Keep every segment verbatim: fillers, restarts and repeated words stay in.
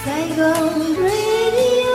Sài Gòn Radio.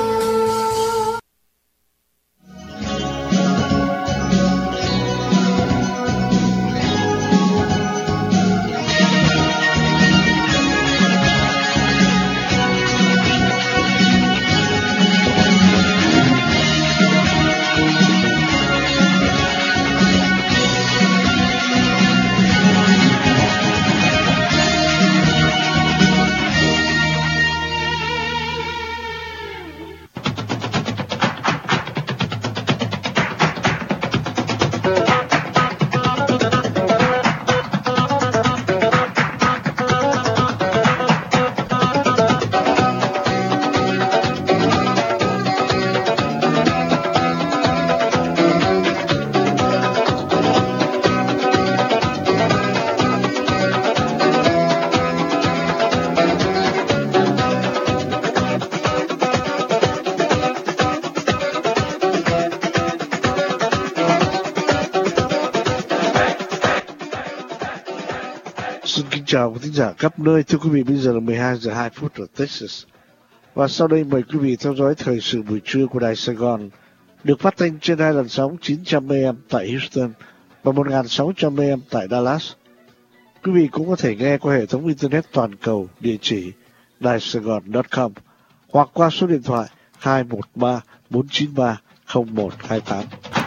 Chào quý thính giả khắp nơi. Thưa quý vị, bây giờ là mười hai giờ hai phút ở Texas. Và sau đây mời quý vị theo dõi thời sự buổi trưa của Đài Sài Gòn, được phát thanh trên hai làn sóng chín trăm A M tại Houston và một nghìn sáu trăm A M tại Dallas. Quý vị cũng có thể nghe qua hệ thống Internet toàn cầu, địa chỉ đài sài gòn chấm com hoặc qua số điện thoại hai một ba bốn chín ba không một hai tám.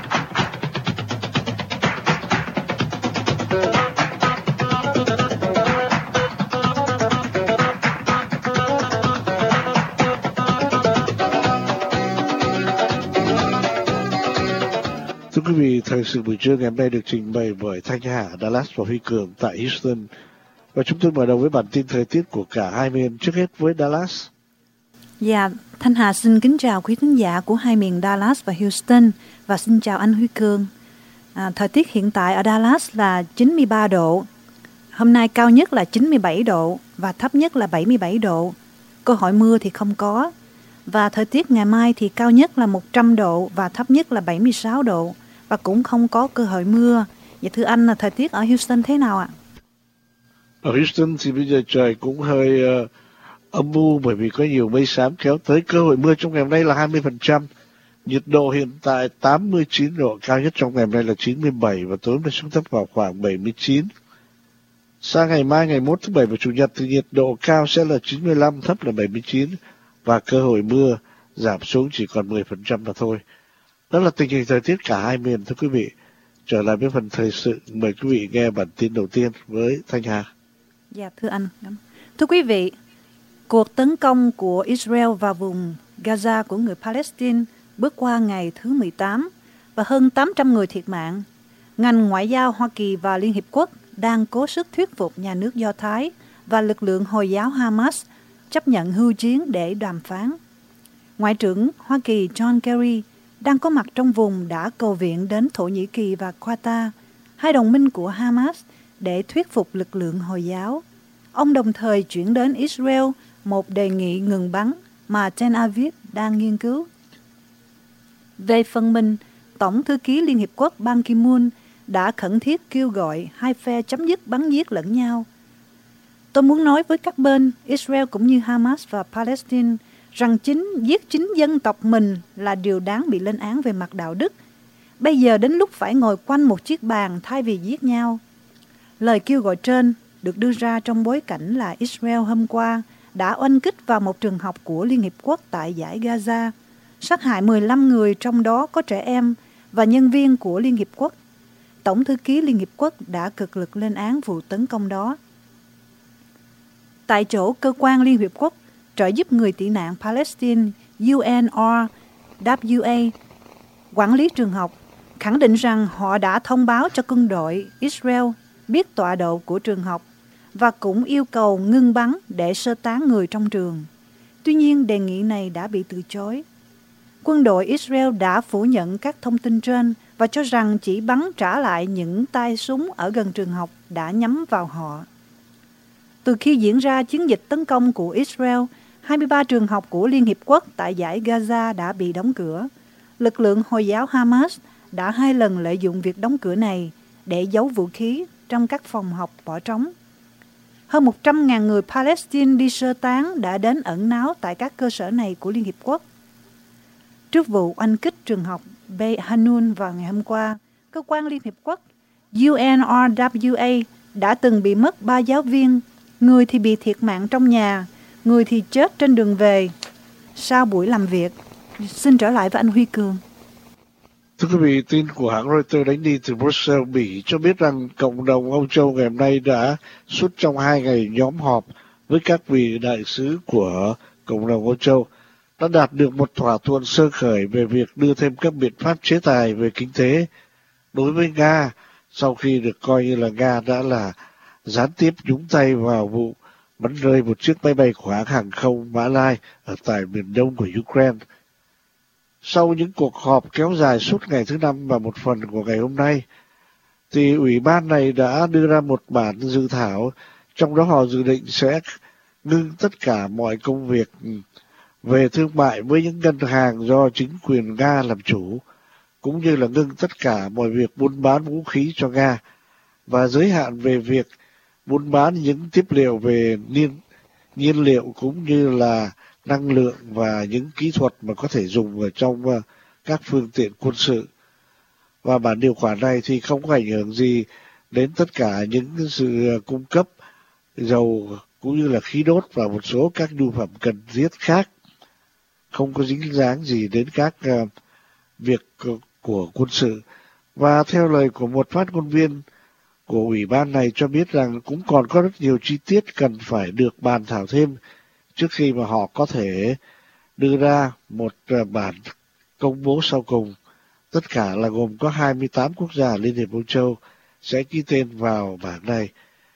Thưa quý vị, thời sự buổi trưa ngày hôm nay được trình bày bởi Thanh Hà, Dallas và Huy Cường tại Houston. Và chúng tôi mở đầu với bản tin thời tiết của cả hai miền, trước hết với Dallas. Dạ, Thanh Hà xin kính chào quý thính giả của hai miền Dallas và Houston và xin chào anh Huy Cường. À, thời tiết hiện tại ở Dallas là chín mươi ba độ. Hôm nay cao nhất là chín mươi bảy độ và thấp nhất là bảy mươi bảy độ. Cơ hội mưa thì không có. Và thời tiết ngày mai thì cao nhất là một trăm độ và thấp nhất là bảy mươi sáu độ. Và cũng không có cơ hội mưa. Vậy thưa anh, là thời tiết ở Houston thế nào ạ? Ở Houston thì bây giờ trời cũng hơi uh, âm u bởi vì có nhiều mây xám kéo tới. Cơ hội mưa trong ngày hôm nay là hai mươi phần trăm. Nhiệt độ hiện tại tám mươi chín độ, cao nhất trong ngày hôm nay là chín mươi bảy và tối nay xuống thấp vào khoảng bảy mươi chín. Sang ngày mai, ngày mốt thứ bảy và chủ nhật thì nhiệt độ cao sẽ là chín mươi lăm, thấp là bảy mươi chín và cơ hội mưa giảm xuống chỉ còn mười phần trăm mà thôi. Đó là tình hình thời tiết cả hai miền, thưa quý vị. Trở lại với phần thời sự, mời quý vị nghe bản tin đầu tiên với Thanh Hà. Dạ, thưa anh. Thưa quý vị, cuộc tấn công của Israel vào vùng Gaza của người Palestine bước qua ngày thứ mười tám và hơn tám trăm người thiệt mạng. Ngành ngoại giao Hoa Kỳ và Liên Hiệp Quốc đang cố sức thuyết phục nhà nước Do Thái và lực lượng Hồi giáo Hamas chấp nhận hưu chiến để đàm phán. Ngoại trưởng Hoa Kỳ John Kerry đang có mặt trong vùng đã cầu viện đến Thổ Nhĩ Kỳ và Qatar, hai đồng minh của Hamas, để thuyết phục lực lượng Hồi giáo. Ông đồng thời chuyển đến Israel một đề nghị ngừng bắn mà Tel Aviv đang nghiên cứu. Về phần mình, Tổng thư ký Liên Hiệp Quốc Ban Ki-moon đã khẩn thiết kêu gọi hai phe chấm dứt bắn giết lẫn nhau. Tôi muốn nói với các bên, Israel cũng như Hamas và Palestine, rằng chính giết chính dân tộc mình là điều đáng bị lên án về mặt đạo đức. Bây giờ đến lúc phải ngồi quanh một chiếc bàn thay vì giết nhau. Lời kêu gọi trên được đưa ra trong bối cảnh là Israel hôm qua đã oanh kích vào một trường học của Liên Hiệp Quốc tại dải Gaza, sát hại mười lăm người, trong đó có trẻ em và nhân viên của Liên Hiệp Quốc. Tổng thư ký Liên Hiệp Quốc đã cực lực lên án vụ tấn công đó. Tại chỗ, cơ quan Liên Hiệp Quốc trợ giúp người tị nạn Palestine U N R W A quản lý trường học khẳng định rằng họ đã thông báo cho quân đội Israel biết tọa độ của trường học và cũng yêu cầu ngưng bắn để sơ tán người trong trường. Tuy nhiên, đề nghị này đã bị từ chối. Quân đội Israel đã phủ nhận các thông tin trên và cho rằng chỉ bắn trả lại những tay súng ở gần trường học đã nhắm vào họ. Từ khi diễn ra chiến dịch tấn công của Israel, hai mươi ba trường học của Liên Hiệp Quốc tại dải Gaza đã bị đóng cửa. Lực lượng Hồi giáo Hamas đã hai lần lợi dụng việc đóng cửa này để giấu vũ khí trong các phòng học bỏ trống. hơn một trăm nghìn người Palestine đi sơ tán đã đến ẩn náu tại các cơ sở này của Liên Hiệp Quốc. Trước vụ oanh kích trường học Beit Hanun vào ngày hôm qua, cơ quan Liên Hiệp Quốc U N R W A đã từng bị mất ba giáo viên, người thì bị thiệt mạng trong nhà, người thì chết trên đường về. Sau buổi làm việc, xin trở lại với anh Huy Cường. Thưa quý vị, tin của hãng Reuters đánh đi từ Brussels, Bỉ cho biết rằng cộng đồng Âu Châu ngày hôm nay đã suốt trong hai ngày nhóm họp với các vị đại sứ của cộng đồng Âu Châu đã đạt được một thỏa thuận sơ khởi về việc đưa thêm các biện pháp chế tài về kinh tế đối với Nga sau khi được coi như là Nga đã là gián tiếp nhúng tay vào vụ bắn rơi một chiếc máy bay của hãng hàng không Mã Lai ở tại miền đông của Ukraine. Sau những cuộc họp kéo dài suốt ngày thứ năm và một phần của ngày hôm nay, thì ủy ban này đã đưa ra một bản dự thảo, trong đó họ dự định sẽ ngưng tất cả mọi công việc về thương mại với những ngân hàng do chính quyền Nga làm chủ, cũng như là ngưng tất cả mọi việc buôn bán vũ khí cho Nga và giới hạn về việc buôn bán những tiếp liệu về nhiên, nhiên liệu cũng như là năng lượng và những kỹ thuật mà có thể dùng ở trong uh, các phương tiện quân sự. Và bản điều khoản này thì không có ảnh hưởng gì đến tất cả những sự uh, cung cấp dầu cũng như là khí đốt và một số các nhu phẩm cần thiết khác, không có dính dáng gì đến các uh, việc của, của quân sự. Và theo lời của một phát ngôn viên của ủy ban này cho biết rằng cũng còn có rất nhiều chi tiết cần phải được bàn thảo thêm trước khi mà họ có thể đưa ra một bản công bố sau cùng. Tất cả là gồm có hai mươi tám quốc gia Liên hiệp Âu Châu sẽ ký tên vào bản này.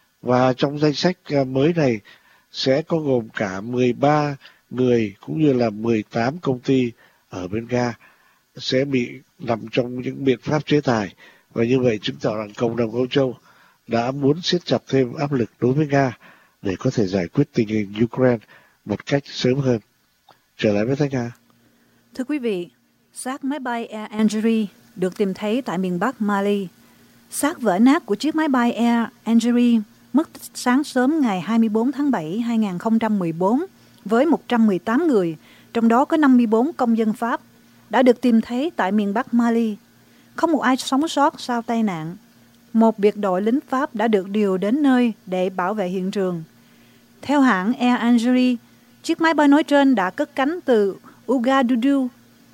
Và trong danh sách mới này sẽ có gồm cả mười ba người cũng như là mười tám công ty ở bên Nga sẽ bị nằm trong những biện pháp chế tài. Và như vậy chứng tỏ rằng cộng đồng Âu Châu đã muốn siết chặt thêm áp lực đối với Nga để có thể giải quyết tình hình Ukraine một cách sớm hơn. Trở lại với Thanh Hà. Thưa quý vị, xác máy bay Air Algérie được tìm thấy tại miền Bắc Mali. Xác vỡ nát của chiếc máy bay Air Algérie mất tích sáng sớm ngày hai mươi bốn tháng bảy năm hai nghìn không trăm mười bốn với một trăm mười tám người, trong đó có năm mươi bốn công dân Pháp, đã được tìm thấy tại miền Bắc Mali. Không một ai sống sót sau tai nạn. Một biệt đội lính Pháp đã được điều đến nơi để bảo vệ hiện trường. Theo hãng Air Algérie, chiếc máy bay nói trên đã cất cánh từ Ouagadougou,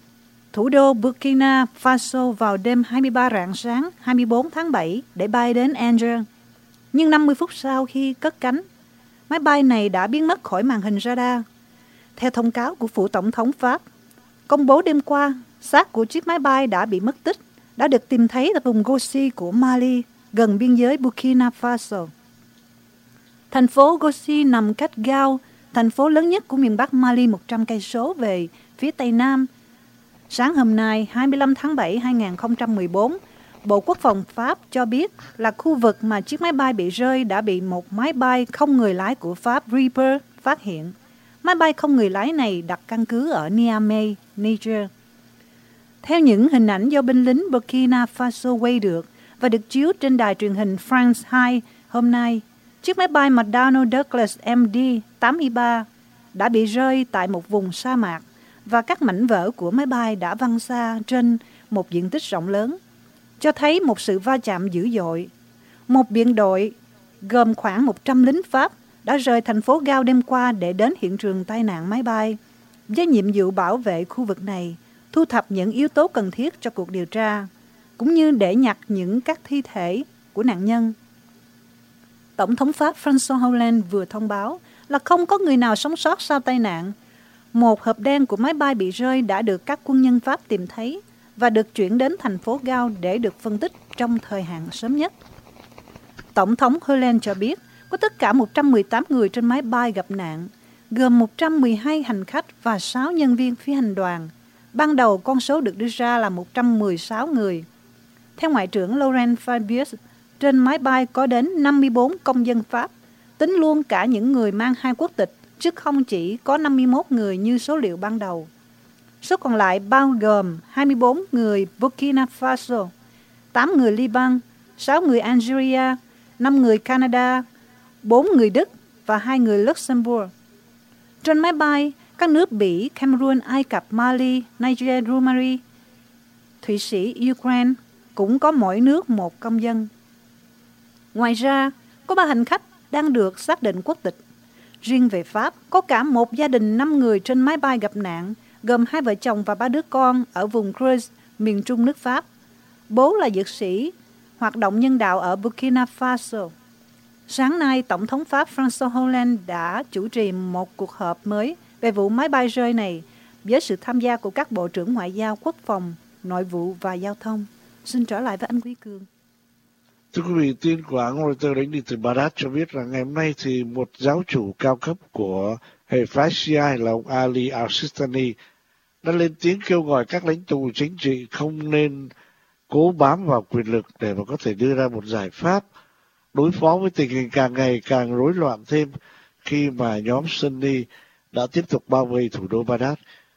thủ đô Burkina Faso vào đêm hai mươi ba rạng sáng hai mươi bốn tháng bảy để bay đến Alger. Nhưng năm mươi phút sau khi cất cánh, máy bay này đã biến mất khỏi màn hình radar. Theo thông cáo của phủ tổng thống Pháp, công bố đêm qua, xác của chiếc máy bay đã bị mất tích, đã được tìm thấy tại vùng Gossi của Mali, gần biên giới Burkina Faso. Thành phố Gossi nằm cách Gao, thành phố lớn nhất của miền Bắc Mali một trăm cây số về phía tây nam. Sáng hôm nay, hai mươi lăm tháng bảy năm hai nghìn không trăm mười bốn, Bộ Quốc phòng Pháp cho biết là khu vực mà chiếc máy bay bị rơi đã bị một máy bay không người lái của Pháp Reaper phát hiện. Máy bay không người lái này đặt căn cứ ở Niamey, Niger. Theo những hình ảnh do binh lính Burkina Faso quay được và được chiếu trên đài truyền hình France hai hôm nay, chiếc máy bay McDonnell Douglas M D tám mươi ba đã bị rơi tại một vùng sa mạc và các mảnh vỡ của máy bay đã văng xa trên một diện tích rộng lớn, cho thấy một sự va chạm dữ dội. Một biện đội gồm khoảng một trăm lính Pháp đã rời thành phố Gao đêm qua để đến hiện trường tai nạn máy bay, với nhiệm vụ bảo vệ khu vực này, thu thập những yếu tố cần thiết cho cuộc điều tra, cũng như để nhặt những các thi thể của nạn nhân. Tổng thống Pháp François Hollande vừa thông báo là không có người nào sống sót sau tai nạn. Một hộp đen của máy bay bị rơi đã được các quân nhân Pháp tìm thấy và được chuyển đến thành phố Gao để được phân tích trong thời hạn sớm nhất. Tổng thống Hollande cho biết có tất cả một trăm mười tám người trên máy bay gặp nạn, gồm một trăm mười hai hành khách và sáu nhân viên phi hành đoàn. Ban đầu con số được đưa ra là một trăm mười sáu người. Theo Ngoại trưởng Laurent Fabius, trên máy bay có đến năm mươi bốn công dân Pháp, tính luôn cả những người mang hai quốc tịch, chứ không chỉ có năm mươi mốt người như số liệu ban đầu. Số còn lại bao gồm hai mươi bốn người Burkina Faso, tám người Liban, sáu người Algeria, năm người Canada, bốn người Đức và hai người Luxembourg. Trên máy bay, các nước Bỉ, Cameroon, Ai Cập, Mali, Niger, Romania, Thụy Sĩ, Ukraine cũng có mỗi nước một công dân. Ngoài ra, có ba hành khách đang được xác định quốc tịch. Riêng về Pháp, có cả một gia đình năm người trên máy bay gặp nạn, gồm hai vợ chồng và ba đứa con ở vùng Creuse, miền trung nước Pháp. Bố là dược sĩ, hoạt động nhân đạo ở Burkina Faso. Sáng nay, Tổng thống Pháp François Hollande đã chủ trì một cuộc họp mới về vụ máy bay rơi này với sự tham gia của các bộ trưởng ngoại giao, quốc phòng, nội vụ và giao thông. Xin trở lại với anh Quý Cường. Thưa quý vị, tin của hãng Reuters đến từ Baghdad cho biết rằng ngày hôm nay thì một giáo chủ cao cấp của hệ phái Shia là ông Ali al-Sistani đã lên tiếng kêu gọi các lãnh tụ chính trị không nên cố bám vào quyền lực để mà có thể đưa ra một giải pháp đối phó với tình hình càng ngày càng rối loạn thêm khi mà nhóm Sunni đã tiếp tục bao vây thủ đô Baghdad.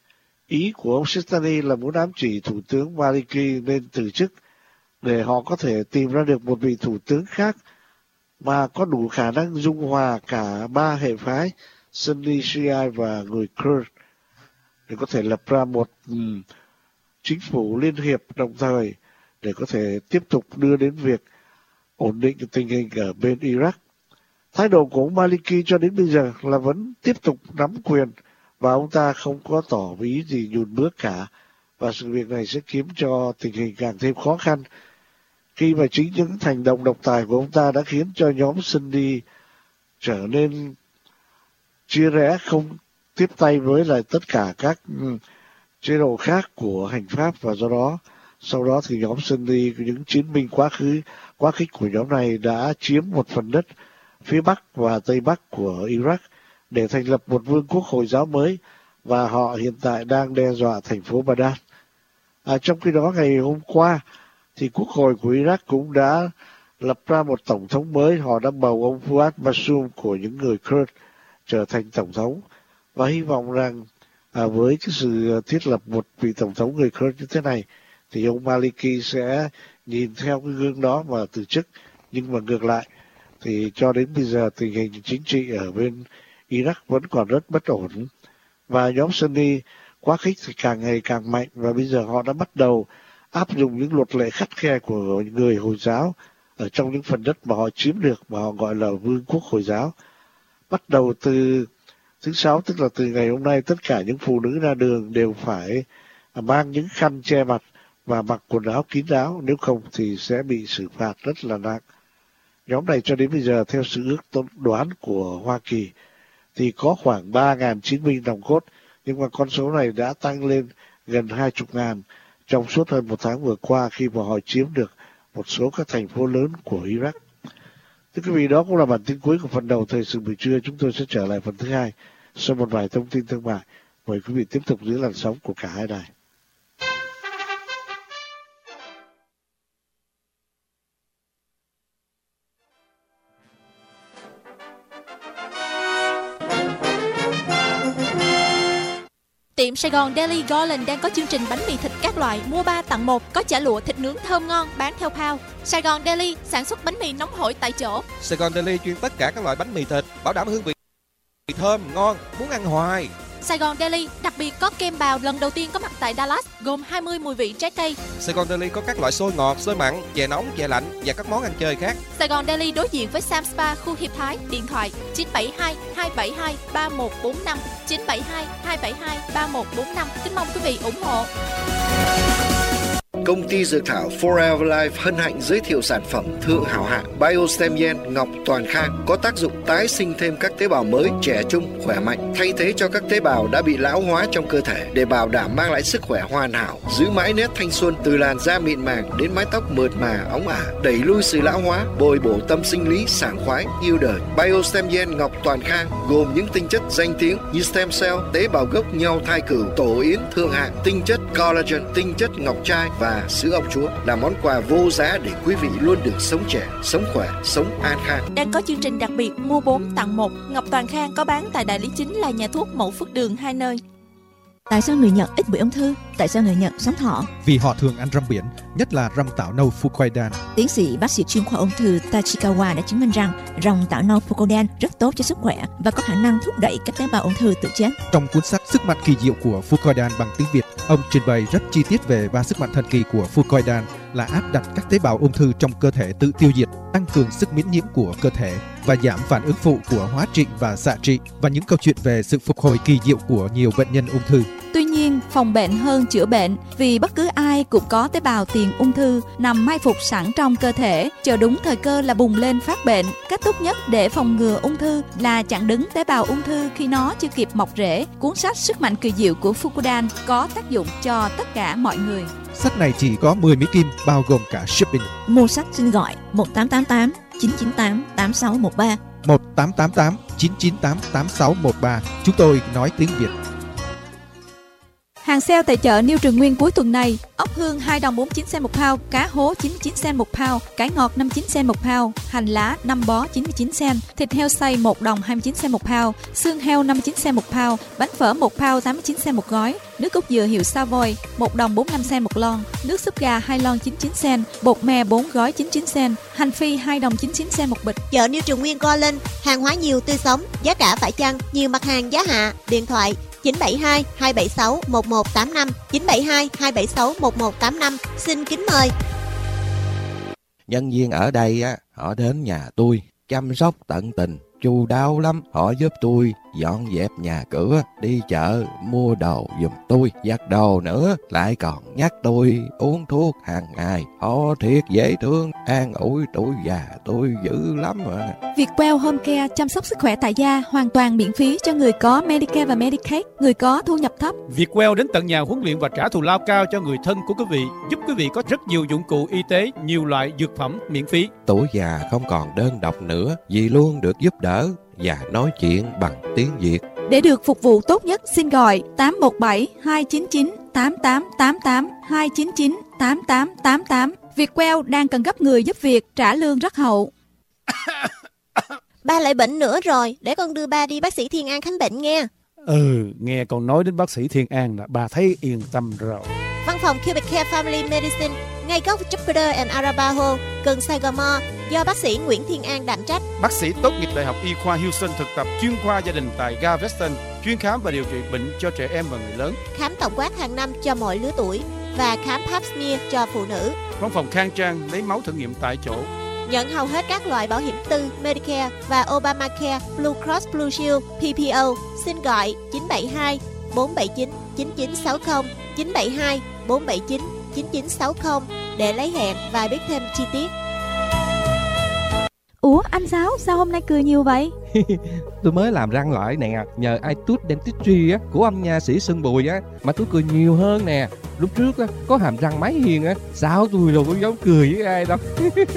Ý của ông Sistani là muốn ám chỉ Thủ tướng Maliki nên từ chức để họ có thể tìm ra được một vị thủ tướng khác mà có đủ khả năng dung hòa cả ba hệ phái Sunni, Shia và người Kurd để có thể lập ra một um, chính phủ liên hiệp đồng thời để có thể tiếp tục đưa đến việc ổn định tình hình ở bên Iraq. Thái độ của ông Maliki cho đến bây giờ là vẫn tiếp tục nắm quyền và ông ta không có tỏ ý gì nhún bước cả, và sự việc này sẽ khiến cho tình hình càng thêm khó khăn khi mà chính những hành động độc tài của ông ta đã khiến cho nhóm Sunni trở nên chia rẽ, không tiếp tay với lại tất cả các chế độ khác của hành pháp, và do đó sau đó thì nhóm Sunni, những chiến binh quá khứ quá khích của nhóm này đã chiếm một phần đất phía bắc và tây bắc của Iraq để thành lập một vương quốc Hồi giáo mới, và họ hiện tại đang đe dọa thành phố Baghdad. À, trong khi đó ngày hôm qua thì quốc hội của Iraq cũng đã lập ra một tổng thống mới. Họ đã bầu ông Fuad Masum của những người Kurd trở thành tổng thống, và hy vọng rằng à, với cái sự thiết lập một vị tổng thống người Kurd như thế này thì ông Maliki sẽ nhìn theo cái gương đó mà từ chức. Nhưng mà ngược lại thì cho đến bây giờ tình hình chính trị ở bên Iraq vẫn còn rất bất ổn, và nhóm Sunni quá khích thì càng ngày càng mạnh, và bây giờ họ đã bắt đầu áp dụng những luật lệ khắt khe của người Hồi giáo ở trong những phần đất mà họ chiếm được, mà họ gọi là vương quốc Hồi giáo. Bắt đầu từ thứ sáu, tức là từ ngày hôm nay, tất cả những phụ nữ ra đường đều phải mang những khăn che mặt và mặc quần áo kín đáo, nếu không thì sẽ bị xử phạt rất là nặng. Nhóm này cho đến bây giờ, theo sự ước đoán của Hoa Kỳ, thì có khoảng ba nghìn chiến binh nòng cốt, nhưng mà con số này đã tăng lên gần hai mươi ngàn trong suốt hơn một tháng vừa qua khi mà họ chiếm được một số các thành phố lớn của Iraq. Thưa quý vị, đó cũng là bản tin cuối của phần đầu Thời sự buổi trưa. Chúng tôi sẽ trở lại phần thứ hai sau một vài thông tin thương mại. Mời quý vị tiếp tục giữ làn sóng của cả hai đài. Tiệm Sài Gòn Deli Garland đang có chương trình bánh mì thịt các loại mua ba tặng một, có chả lụa thịt nướng thơm ngon bán theo pound. Sài Gòn Deli sản xuất bánh mì nóng hổi tại chỗ. Sài Gòn Deli chuyên tất cả các loại bánh mì thịt, bảo đảm hương vị thơm ngon, muốn ăn hoài. Sài Gòn Deli đặc biệt có kem bào lần đầu tiên có mặt tại Dallas, gồm hai mươi mùi vị trái cây. Sài Gòn Deli có các loại xôi ngọt, xôi mặn, chè nóng, chè lạnh và các món ăn chơi khác. Sài Gòn Deli đối diện với Sam Spa, khu Hiệp Thái. Điện thoại chín bảy hai hai bảy hai ba một bốn năm, chín bảy hai hai bảy hai ba một bốn năm. Kính mong quý vị ủng hộ. Công ty dược thảo Forever Life hân hạnh giới thiệu sản phẩm thượng hảo hạng Biostem Gen Ngọc Toàn Khang có tác dụng tái sinh thêm các tế bào mới, trẻ trung, khỏe mạnh, thay thế cho các tế bào đã bị lão hóa trong cơ thể để bảo đảm mang lại sức khỏe hoàn hảo, giữ mãi nét thanh xuân từ làn da mịn màng đến mái tóc mượt mà óng ả, đẩy lui sự lão hóa, bồi bổ tâm sinh lý sảng khoái, yêu đời. Biostem Gen Ngọc Toàn Khang gồm những tinh chất danh tiếng như stem cell, tế bào gốc nhau thai cửu, tổ yến thượng hạng, tinh chất collagen, tinh chất ngọc trai và sữa ong chúa là món quà vô giá để quý vị luôn được sống trẻ, sống khỏe, sống an khang. Đang có chương trình đặc biệt mua bốn tặng một. Ngọc Toàn Khang có bán tại đại lý chính là nhà thuốc Mậu Phước Đường hai nơi. Tại sao người Nhật ít bị ung thư? Tại sao người Nhật sống thọ? Vì họ thường ăn răm biển, nhất là răm tảo nâu Fukoidan. Tiến sĩ bác sĩ chuyên khoa ung thư Tachikawa đã chứng minh rằng rong tảo nâu Fukoidan rất tốt cho sức khỏe và có khả năng thúc đẩy các tế bào ung thư tự chết. Trong cuốn sách Sức mạnh kỳ diệu của Fukoidan bằng tiếng Việt, ông trình bày rất chi tiết về ba sức mạnh thần kỳ của Fukoidan là áp đặt các tế bào ung thư trong cơ thể tự tiêu diệt, tăng cường sức miễn nhiễm của cơ thể và giảm phản ứng phụ của hóa trị và xạ trị, và những câu chuyện về sự phục hồi kỳ diệu của nhiều bệnh nhân ung thư. Tuy nhiên, phòng bệnh hơn chữa bệnh, vì bất cứ ai cũng có tế bào tiền ung thư nằm mai phục sẵn trong cơ thể, chờ đúng thời cơ là bùng lên phát bệnh. Cách tốt nhất để phòng ngừa ung thư là chặn đứng tế bào ung thư khi nó chưa kịp mọc rễ. Cuốn sách Sức mạnh kỳ diệu của Fukoidan có tác dụng cho tất cả mọi người. Sách này chỉ có mười Mỹ Kim, bao gồm cả shipping. Mua sách xin gọi một tám tám tám chín chín tám tám sáu một ba. một tám tám tám chín chín tám tám sáu một ba. Chúng tôi nói tiếng Việt. Hàng sale tại chợ New Trường Nguyên cuối tuần này: ốc hương hai đồng bốn mươi chín cent một pound, cá hố chín mươi chín cent một pound, cải ngọt năm mươi chín cent một pound, hành lá năm bó chín mươi chín cent, thịt heo xay một đồng hai mươi chín cent một pound, xương heo năm mươi chín cent một pound, bánh phở một pound tám mươi chín cent một gói, nước cốt dừa hiệu Savoy một đồng bốn mươi lăm cent một lon, nước súp gà hai lon chín mươi chín cent, bột mè bốn gói chín mươi chín cent, hành phi hai đồng chín mươi chín cent một bịch. Chợ New Trường Nguyên Garland, hàng hóa nhiều tươi sống, giá cả phải chăng, nhiều mặt hàng giá hạ. Điện thoại chín bảy hai hai bảy sáu một một tám năm, chín bảy hai hai bảy sáu một một tám năm. Xin kính mời. Nhân viên ở đây á, họ đến nhà tôi chăm sóc tận tình, chu đáo lắm. Họ giúp tôi dọn dẹp nhà cửa, đi chợ mua đồ giùm tôi, giặt đồ nữa, lại còn nhắc tôi uống thuốc hàng ngày. Họ thiệt dễ thương, an ủi tuổi già tôi dữ lắm mà. Vietwell Home Care chăm sóc sức khỏe tại gia hoàn toàn miễn phí cho người có Medicare và Medicaid, người có thu nhập thấp. Vietwell đến tận nhà huấn luyện và trả thù lao cao cho người thân của quý vị, giúp quý vị có rất nhiều dụng cụ y tế, nhiều loại dược phẩm miễn phí. Tuổi già không còn đơn độc nữa, vì luôn được giúp đỡ và nói chuyện bằng tiếng Việt. Để được phục vụ tốt nhất, xin gọi tám một bảy hai chín chín tám tám tám tám, hai chín chín tám tám tám tám. Vietwell đang cần gấp người giúp việc, trả lương rất hậu. Ba lại bệnh nữa rồi, để con đưa ba đi bác sĩ Thiên An khám bệnh nghe. Ừ, nghe con nói đến bác sĩ Thiên An là bà thấy yên tâm rồi. Văn phòng Cubic Care Family Medicine, ngay góc Jupiter and Arapaho, gần Saigon Mall, do bác sĩ Nguyễn Thiên An đảm trách. Bác sĩ tốt nghiệp Đại học Y khoa Houston, thực tập chuyên khoa gia đình tại Galveston, chuyên khám và điều trị bệnh cho trẻ em và người lớn. Khám tổng quát hàng năm cho mọi lứa tuổi và khám pap smear cho phụ nữ. Văn phòng khang trang, lấy máu thử nghiệm tại chỗ. Nhận hầu hết các loại bảo hiểm tư, Medicare và Obamacare, Blue Cross Blue Shield, pê pê ô. Xin gọi chín bảy hai bốn bảy chín chín chín sáu không, chín bảy hai bốn bảy chín chín chín sáu không để lấy hẹn và biết thêm chi tiết. Ủa anh Sáu, sao hôm nay cười nhiều vậy? Tôi mới làm răng lại nè, nhờ iTooth Dentistry á, của ông nha sĩ Sơn Bùi á, mà tôi cười nhiều hơn nè. Lúc trước á, có hàm răng máy hiền á, sao tôi đâu có dám cười với ai đâu.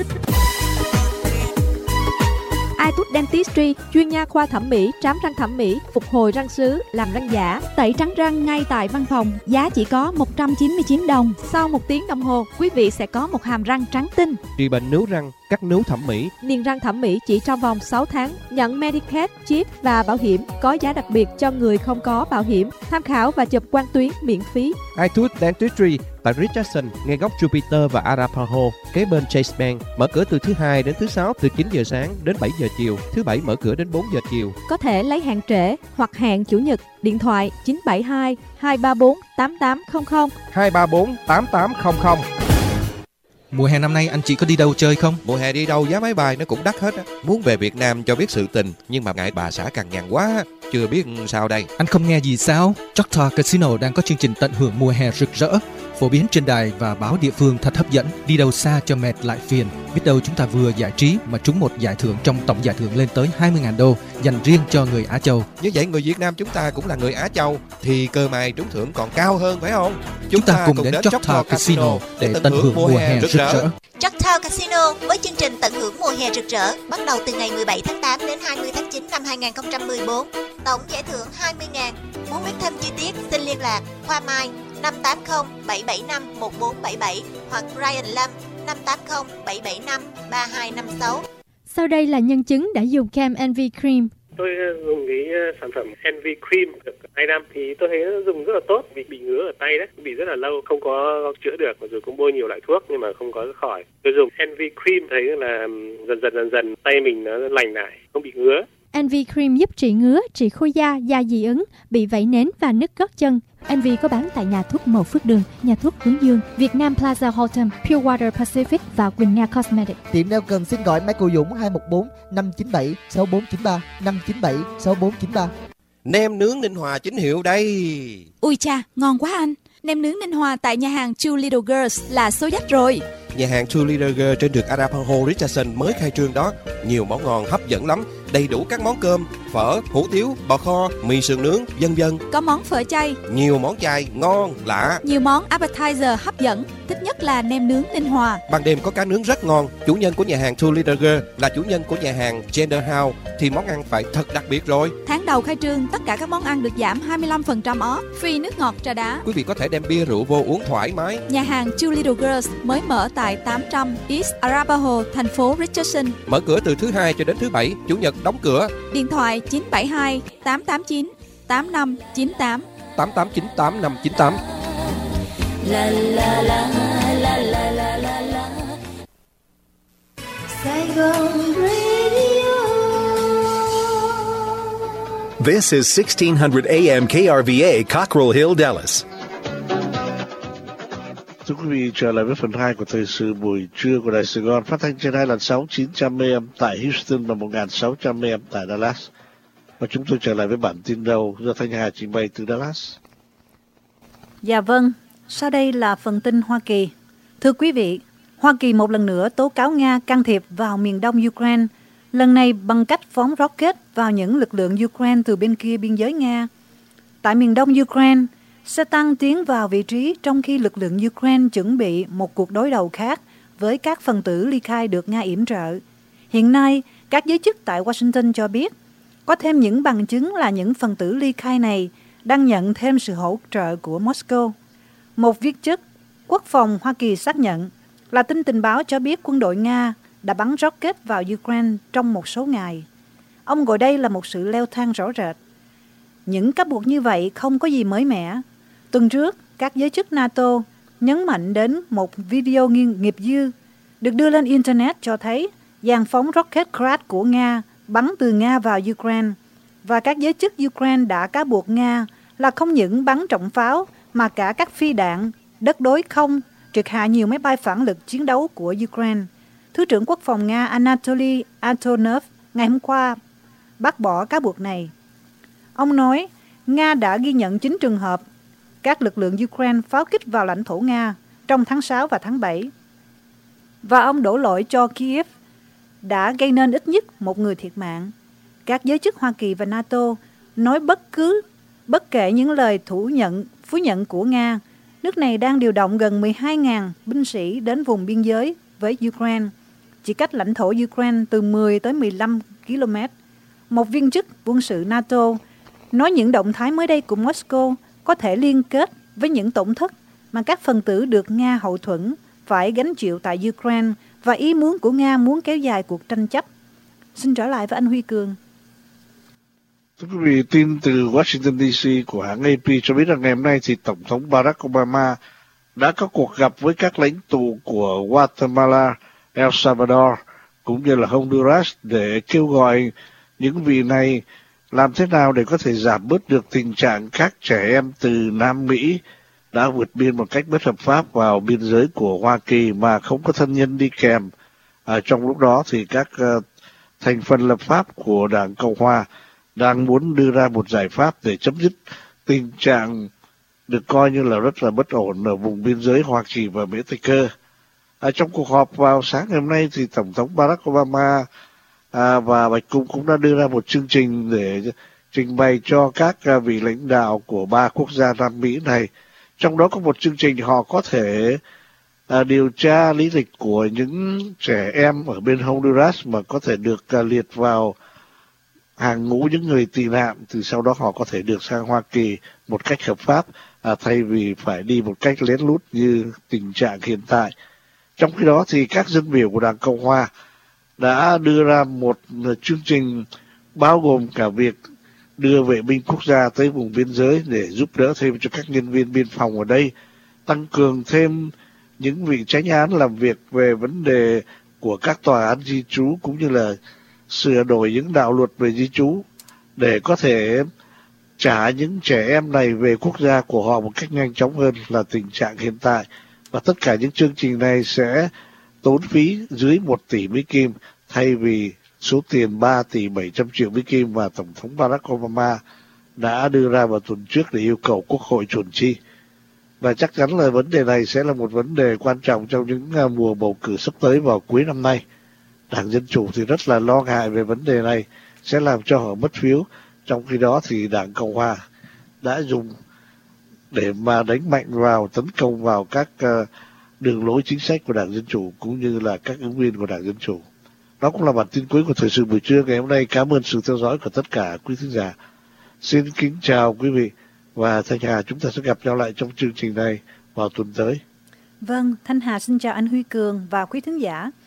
iTooth Dentistry, chuyên nha khoa thẩm mỹ, trám răng thẩm mỹ, phục hồi răng sứ, làm răng giả, tẩy trắng răng ngay tại văn phòng, giá chỉ có một trăm chín mươi chín đồng. Sau một tiếng đồng hồ, quý vị sẽ có một hàm răng trắng tinh. Trị bệnh nướu răng, cắt nướu thẩm mỹ, niềng răng thẩm mỹ chỉ trong vòng sáu tháng, nhận Medicaid, chip và bảo hiểm, có giá đặc biệt cho người không có bảo hiểm. Tham khảo và chụp quang tuyến miễn phí. iTooth Dentistry tại Richardson, ngay góc Jupiter và Arapaho, kế bên Chase Bank, mở cửa từ thứ hai đến thứ sáu từ chín giờ sáng đến bảy giờ chiều, thứ bảy mở cửa đến bốn giờ chiều. Có thể lấy hẹn trễ hoặc hẹn chủ nhật. Điện thoại chín bảy hai hai ba bốn tám tám không không, hai ba bốn tám tám không không. Mùa hè năm nay anh chị có đi đâu chơi không? Mùa hè đi đâu giá máy bay nó cũng đắt hết á. Muốn về Việt Nam cho biết sự tình, nhưng mà ngại bà xã cằn nhằn quá, chưa biết sao đây. Anh không nghe gì sao? Choctaw Casino đang có chương trình tận hưởng mùa hè rực rỡ, phổ biến trên đài và báo địa phương thật hấp dẫn. Đi đâu xa cho mệt lại phiền, biết đâu chúng ta vừa giải trí mà trúng một giải thưởng trong tổng giải thưởng lên tới hai mươi nghìn đô dành riêng cho người Á Châu. Như vậy người Việt Nam chúng ta cũng là người Á Châu thì cơ may trúng thưởng còn cao hơn phải không? Chúng, chúng ta, ta cùng, cùng đến Choctaw Casino để tận hưởng mùa hè rực rỡ. Choctaw Casino với chương trình tận hưởng mùa hè rực rỡ bắt đầu từ ngày mười bảy tháng tám đến hai mươi tháng chín năm hai nghìn không trăm mười bốn. Tổng giải thưởng hai mươi nghìn. Muốn biết thêm chi tiết xin liên lạc Khoa Mai năm tám không bảy bảy năm một bốn bảy bảy hoặc Ryan Lam năm tám không bảy bảy năm ba hai năm sáu. Sau đây là nhân chứng đã dùng Cam and V Cream. Tôi dùng cái sản phẩm en vê Cream được hai năm thì tôi thấy nó dùng rất là tốt vì bị ngứa ở tay đấy, bị rất là lâu không có chữa được, mặc dù cũng bôi nhiều loại thuốc nhưng mà không có khỏi. Tôi dùng en vê Cream thấy là dần dần dần dần tay mình nó lành lại, không bị ngứa. en vê Cream giúp trị ngứa, trị khô da, da dị ứng, bị vảy nến và nứt gót chân. en vê có bán tại nhà thuốc Mậu Phước Đường, nhà thuốc Hướng Dương, Việt Nam Plaza Hotel, Pure Water Pacific và Quỳnh Nga Cosmetics. Tiệm nào cần xin gọi Michael Dũng hai một bốn năm chín bảy sáu bốn chín ba năm chín bảy sáu bốn chín ba. Nem nướng Ninh Hòa chính hiệu đây. Ui cha, ngon quá anh. Nem nướng Ninh Hòa tại nhà hàng Two Little Girls là số dách rồi. Nhà hàng Two Little Girls trên đường Arapaho Richardson mới khai trương đó. Nhiều món ngon hấp dẫn lắm, đầy đủ các món cơm, phở, hủ tiếu, bò kho, mì sườn nướng, vân vân. Có món phở chay, nhiều món chay ngon lạ, nhiều món appetizer hấp dẫn. Thích nhất là nem nướng Ninh Hòa. Ban đêm có cá nướng rất ngon. Chủ nhân của nhà hàng Two Little Girls là chủ nhân của nhà hàng Gender House thì món ăn phải thật đặc biệt rồi. Tháng đầu khai trương, tất cả các món ăn được giảm hai mươi lăm phần trăm off, free nước ngọt trà đá. Quý vị có thể đem bia rượu vô uống thoải mái. Nhà hàng Two Little Girls mới mở tại tám trăm East Arapaho, thành phố Richardson. Mở cửa từ thứ hai cho đến thứ bảy, chủ nhật đóng cửa. Điện thoại chín bảy hai tám tám chín tám năm chín tám tám tám chín tám năm chín tám. La la la la la la la la. Saigon Radio. This is sixteen hundred A M K R V A, Cockrell Hill, Dallas. Thưa quý vị, trở lại với phần hai của thời sự buổi trưa của Đài Sài Gòn, phát thanh trên hai làn sóng chín trăm A M tại Houston và một nghìn sáu trăm A M tại Dallas. Và chúng tôi trở lại với bản tin đầu do Thanh Hà trình bày từ Dallas. Dạ vâng, sau đây là phần tin Hoa Kỳ. Thưa quý vị, Hoa Kỳ một lần nữa tố cáo Nga can thiệp vào miền đông Ukraine, lần này bằng cách phóng rocket vào những lực lượng Ukraine từ bên kia biên giới Nga. Tại miền đông Ukraine, xe tăng tiến vào vị trí trong khi lực lượng Ukraine chuẩn bị một cuộc đối đầu khác với các phần tử ly khai được Nga yểm trợ. Hiện nay, các giới chức tại Washington cho biết có thêm những bằng chứng là những phần tử ly khai này đang nhận thêm sự hỗ trợ của Moscow. Một viên chức quốc phòng Hoa Kỳ xác nhận là tin tình báo cho biết quân đội Nga đã bắn rocket vào Ukraine trong một số ngày. Ông gọi đây là một sự leo thang rõ rệt. Những cáo buộc như vậy không có gì mới mẻ. Tuần trước, các giới chức NATO nhấn mạnh đến một video nghiệp dư được đưa lên Internet cho thấy dàn phóng rocket Grad của Nga bắn từ Nga vào Ukraine, và các giới chức Ukraine đã cáo buộc Nga là không những bắn trọng pháo mà cả các phi đạn, đất đối không, triệt hạ nhiều máy bay phản lực chiến đấu của Ukraine. Thứ trưởng Quốc phòng Nga Anatoly Antonov ngày hôm qua bác bỏ cáo buộc này. Ông nói Nga đã ghi nhận chín trường hợp các lực lượng Ukraine pháo kích vào lãnh thổ Nga trong tháng sáu và tháng bảy. Và ông đổ lỗi cho Kiev đã gây nên ít nhất một người thiệt mạng. Các giới chức Hoa Kỳ và NATO nói bất cứ bất kể những lời thủ nhận, phú nhận của Nga, nước này đang điều động gần mười hai nghìn binh sĩ đến vùng biên giới với Ukraine, chỉ cách lãnh thổ Ukraine từ mười tới mười lăm ki lô mét. Một viên chức quân sự NATO nói những động thái mới đây của Moscow có thể liên kết với những tổn thất mà các phần tử được Nga hậu thuẫn phải gánh chịu tại Ukraine và ý muốn của Nga muốn kéo dài cuộc tranh chấp. Xin trở lại với anh Huy Cường. Thưa quý vị, tin từ Washington đê xê của hãng a pê cho biết rằng ngày hôm nay thì Tổng thống Barack Obama đã có cuộc gặp với các lãnh tụ của Guatemala, El Salvador cũng như là Honduras để kêu gọi những vị này làm thế nào để có thể giảm bớt được tình trạng các trẻ em từ Nam Mỹ đã vượt biên một cách bất hợp pháp vào biên giới của Hoa Kỳ mà không có thân nhân đi kèm. À, trong lúc đó thì các uh, thành phần lập pháp của Đảng Cộng Hòa đang muốn đưa ra một giải pháp để chấm dứt tình trạng được coi như là rất là bất ổn ở vùng biên giới Hoa Kỳ và Mexico. À, trong cuộc họp vào sáng ngày hôm nay thì Tổng thống Barack Obama à, và Bạch Cung cũng đã đưa ra một chương trình để trình bày cho các à, vị lãnh đạo của ba quốc gia Nam Mỹ này. Trong đó có một chương trình họ có thể à, điều tra lý lịch của những trẻ em ở bên Honduras mà có thể được à, liệt vào hàng ngũ những người tị nạn, từ sau đó họ có thể được sang Hoa Kỳ một cách hợp pháp à, thay vì phải đi một cách lén lút như tình trạng hiện tại. Trong khi đó thì các dân biểu của Đảng Cộng Hòa đã đưa ra một chương trình bao gồm cả việc đưa vệ binh quốc gia tới vùng biên giới để giúp đỡ thêm cho các nhân viên biên phòng ở đây, tăng cường thêm những vị chánh án làm việc về vấn đề của các tòa án di trú, cũng như là sửa đổi những đạo luật về di trú để có thể trả những trẻ em này về quốc gia của họ một cách nhanh chóng hơn là tình trạng hiện tại. Và tất cả những chương trình này sẽ tốn phí dưới một tỷ Mỹ Kim thay vì số tiền ba tỷ bảy trăm triệu Mỹ Kim mà Tổng thống Barack Obama đã đưa ra vào tuần trước để yêu cầu Quốc hội chuẩn chi. Và chắc chắn là vấn đề này sẽ là một vấn đề quan trọng trong những mùa bầu cử sắp tới vào cuối năm nay. Đảng Dân Chủ thì rất là lo ngại về vấn đề này sẽ làm cho họ mất phiếu. Trong khi đó thì Đảng Cộng Hòa đã dùng để mà đánh mạnh vào, tấn công vào các uh, đường lối chính sách của Đảng Dân Chủ cũng như là các ứng viên của Đảng Dân Chủ. Đó cũng là bản tin cuối của Thời sự buổi trưa ngày hôm nay. Cảm ơn sự theo dõi của tất cả quý thính giả. Xin kính chào quý vị và Thanh Hà, chúng ta sẽ gặp nhau lại trong chương trình này vào tuần tới. Vâng, Thanh Hà xin chào anh Huy Cường và quý thính giả.